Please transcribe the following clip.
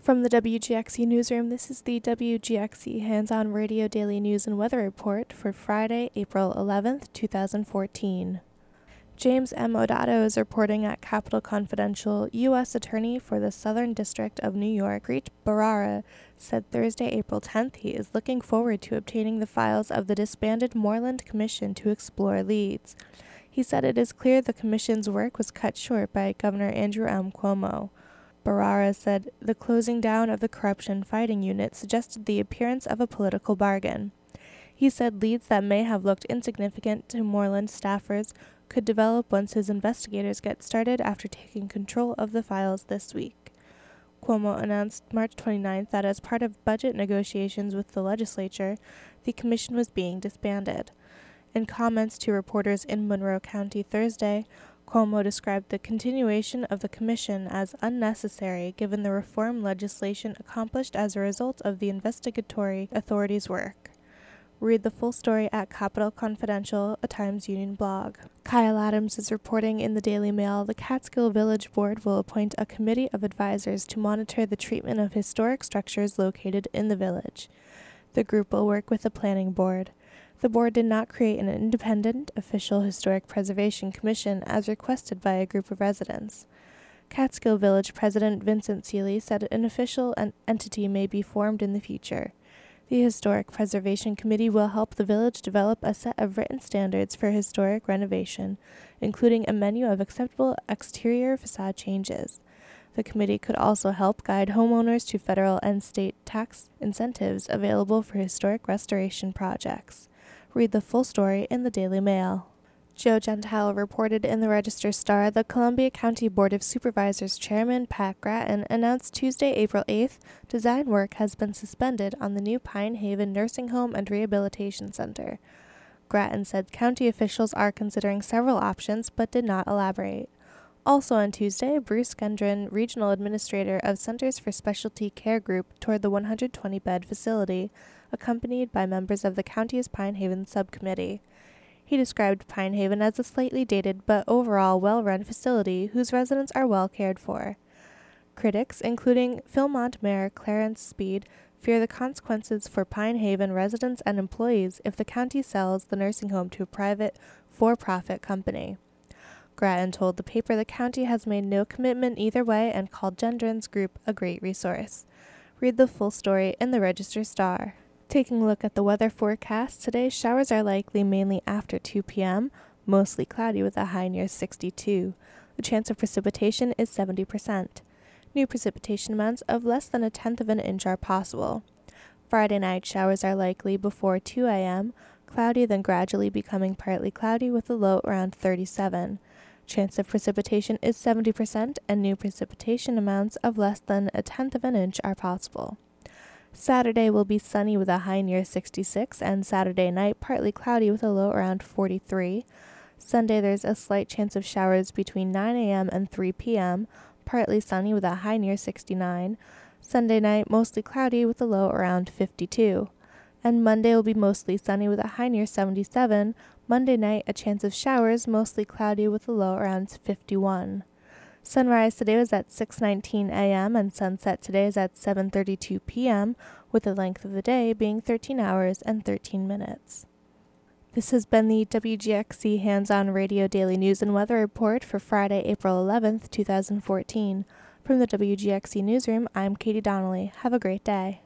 From the WGXE Newsroom, this is the WGXE Hands-On Radio Daily News and Weather Report for Friday, April 11th, 2014. James M. Odato is reporting at Capitol Confidential. U.S. Attorney for the Southern District of New York, Preet Bharara, said Thursday, April 10th, he is looking forward to obtaining the files of the disbanded Moreland Commission to explore leads. He said it is clear the commission's work was cut short by Governor Andrew M. Cuomo. Bharara said the closing down of the corruption fighting unit suggested the appearance of a political bargain. He said leads that may have looked insignificant to Moreland staffers could develop once his investigators get started after taking control of the files this week. Cuomo announced March 29th that as part of budget negotiations with the legislature, the commission was being disbanded. In comments to reporters in Monroe County Thursday, Cuomo described the continuation of the commission as unnecessary given the reform legislation accomplished as a result of the investigatory authorities' work. Read the full story at Capitol Confidential, a Times Union blog. Kyle Adams is reporting in the Daily Mail the Catskill Village Board will appoint a committee of advisors to monitor the treatment of historic structures located in the village. The group will work with the planning board. The board did not create an independent, official historic preservation commission as requested by a group of residents. Catskill Village President Vincent Seeley said an official entity may be formed in the future. The Historic Preservation Committee will help the village develop a set of written standards for historic renovation, including a menu of acceptable exterior facade changes. The committee could also help guide homeowners to federal and state tax incentives available for historic restoration projects. Read the full story in the Daily Mail. Joe Gentile reported in the Register-Star the Columbia County Board of Supervisors Chairman Pat Grattan announced Tuesday, April 8th, design work has been suspended on the new Pine Haven Nursing Home and Rehabilitation Center. Grattan said county officials are considering several options but did not elaborate. Also on Tuesday, Bruce Gendron, Regional Administrator of Centers for Specialty Care Group, toured the 120-bed facility, accompanied by members of the county's Pine Haven subcommittee. He described Pine Haven as a slightly dated but overall well-run facility whose residents are well cared for. Critics, including Philmont Mayor Clarence Speed, fear the consequences for Pine Haven residents and employees if the county sells the nursing home to a private, for-profit company. Grattan told the paper the county has made no commitment either way and called Gendron's group a great resource. Read the full story in the Register-Star. Taking a look at the weather forecast, today showers are likely mainly after 2 p.m., mostly cloudy with a high near 62. The chance of precipitation is 70%. New precipitation amounts of less than 1/10 of an inch are possible. Friday night showers are likely before 2 a.m., cloudy then gradually becoming partly cloudy with a low around 37. Chance of precipitation is 70% and new precipitation amounts of less than 1/10 of an inch are possible. Saturday will be sunny with a high near 66 and Saturday night partly cloudy with a low around 43. Sunday there's a slight chance of showers between 9 a.m. and 3 p.m., partly sunny with a high near 69. Sunday night mostly cloudy with a low around 52. And Monday will be mostly sunny with a high near 77. Monday night a chance of showers, mostly cloudy with a low around 51. Sunrise today was at 6:19 a.m. and sunset today is at 7:32 p.m., with the length of the day being 13 hours and 13 minutes. This has been the WGXC Hands-On Radio Daily News and Weather Report for Friday, April 11th, 2014. From the WGXC Newsroom, I'm Katie Donnelly. Have a great day.